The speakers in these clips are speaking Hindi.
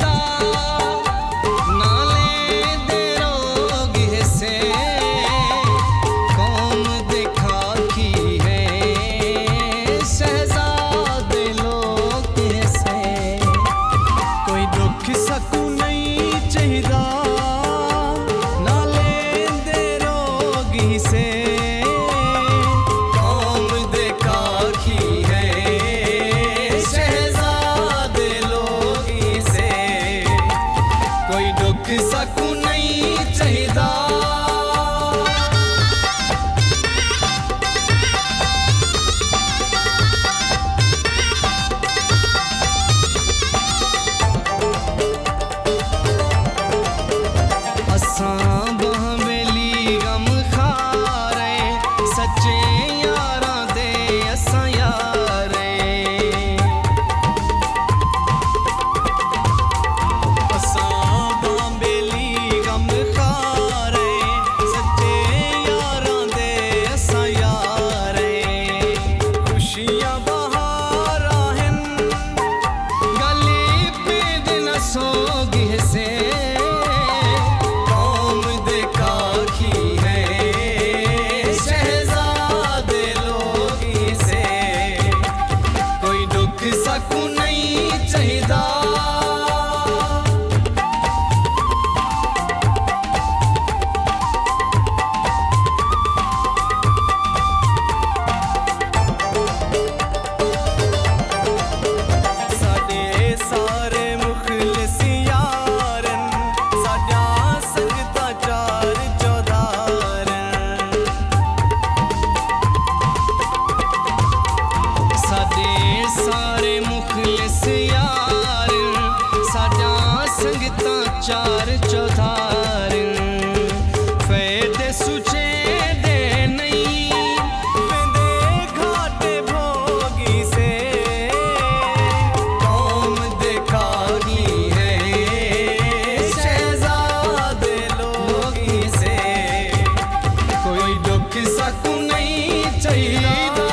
शहजा नाले दे रोग से कौम दिखा की है शहजादे लोग से कोई दुख सकू नहीं चाहिदा नाले दे रोगी से कौम दिखा की है शहजादे लोगी से कोई दुख सकू नहीं चाहिदा चार चौधार फैदे सुचे दे नहीं वेंदे घाटे भोगी से कौम दिखागी है शहजादे लोगी से कोई दुख सकू नहीं चाहिए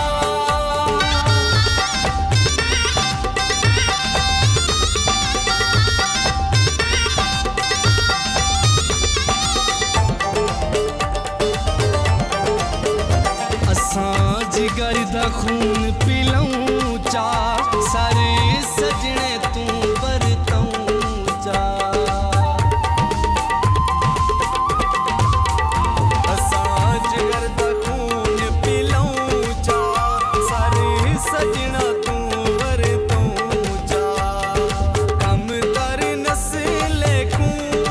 जिगर दा खून पिलाऊं चा सारे सजने तू बरताऊं चा असां जिगर दा खून पिलाऊं चा सारे सजना तू बरताऊं चा कम कर नस्ल को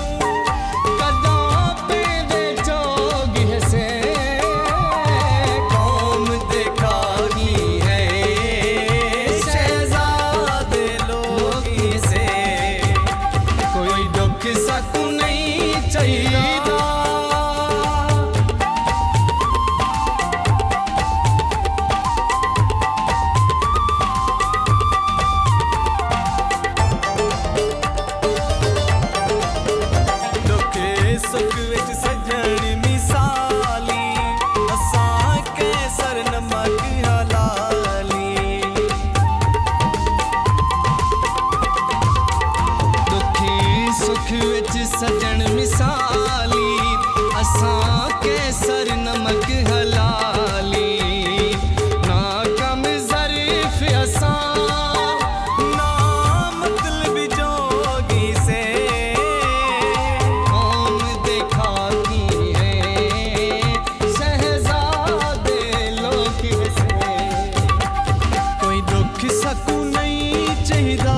कदों पे दे जोगी से सकू नहीं चाहिए दुखे सुख विच सजन मिसाली असां कैसर नमक हलाली सुख विच सजन मिसाली असां कैसर नमक हलाली ना कम ज़रीफ़ असां ना मतलबी जोगी से कौम दिखाती है शहजादे लोग से कोई दुख सकू नहीं चाहिदा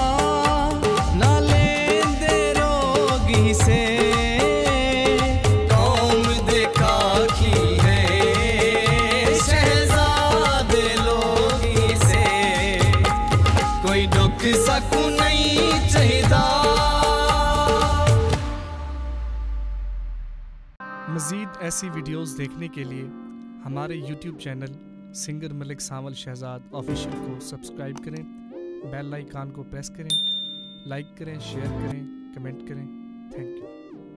से कौम देखा की है शहजादे लोगी से कोई दुख सकू नहीं चाहिदा। मज़ीद ऐसी वीडियोस देखने के लिए हमारे YouTube channel singer Malik Sawal Shahzad official को सब्सक्राइब करें, बेल आइकन को प्रेस करें, लाइक करें, शेयर करें, कमेंट करें। Thank you.